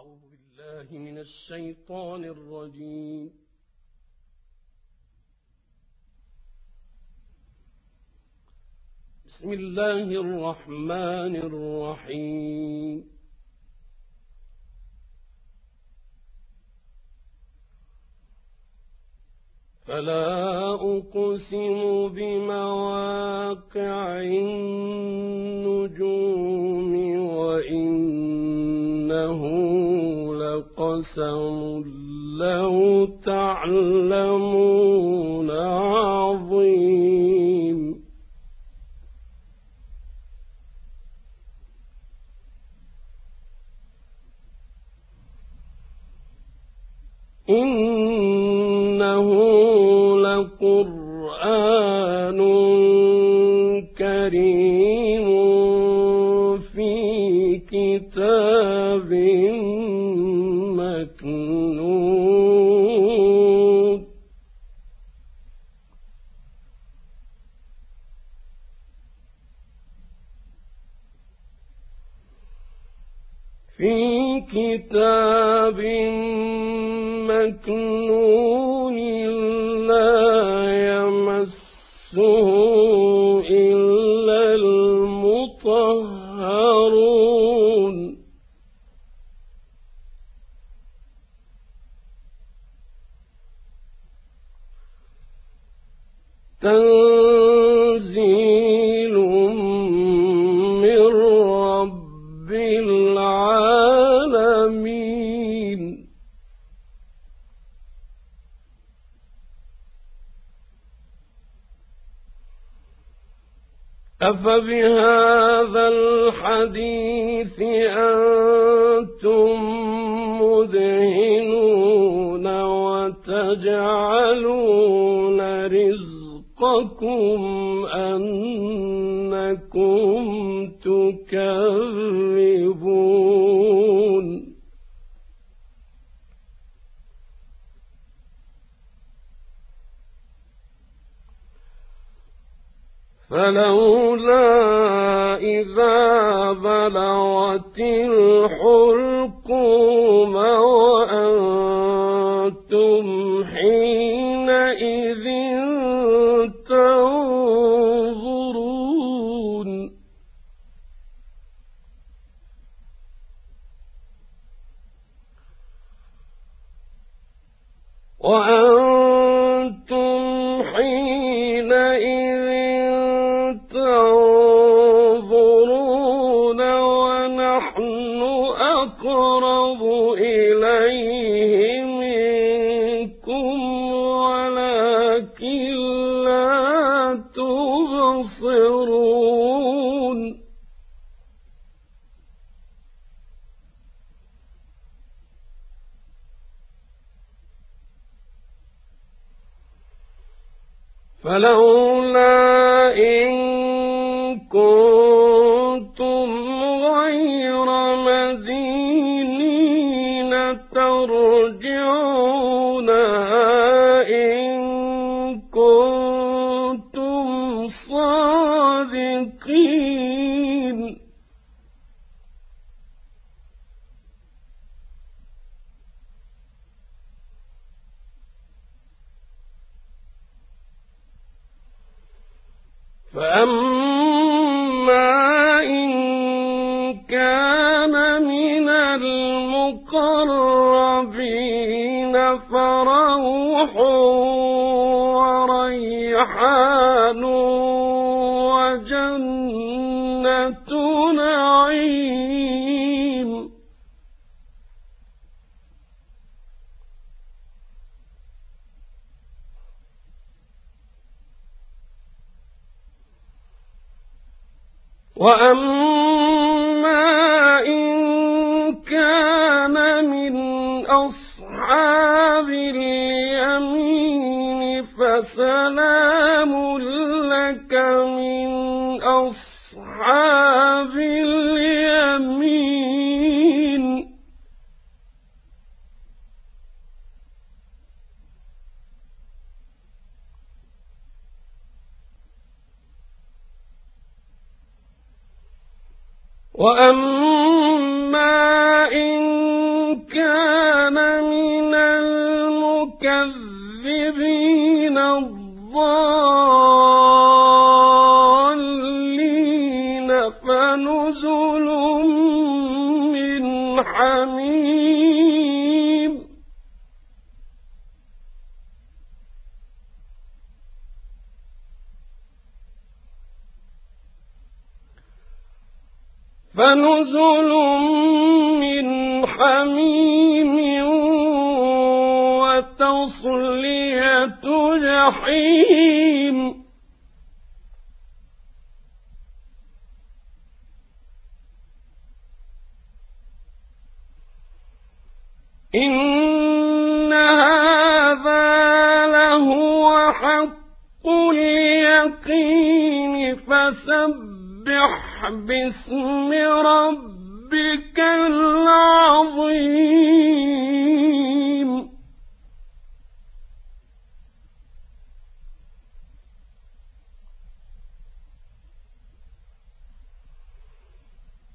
أعوذ بالله من الشيطان الرجيم. بسم الله الرحمن الرحيم. فلا أقسم بمواقع النجوم وإنه لقسم لو تعلمون عظيم. إنه لقرآن كريم في كتاب مكنون. في كتاب مكنون لا يمسه إلا المطهرون. تنزيل من رب العالمين. أفبهذا الحديث أنتم مدهنون وتجعلون رزقكم أنكم تكذبون. فلولا إذا بلغت الحلقوم وأنتم حينئذ تنظرون. وأنتم حينئذ تنظرون ونحن أقرب إليه منكم ولكن لا تبصرون. فلولا إن كنتم غير مدينين ترجعونها إن كنتم صادقين. فأما إن كان من المقربين فروح وريحان وجنة نعيم. وأما إن كان من أصحاب اليمين فسلام لك من أصحاب اليمين. وأما إن كان من المكذبين الضالين فنزل من حميم وتصلية جحيم إن هذا لهو حق اليقين فسبح باسم ربك العظيم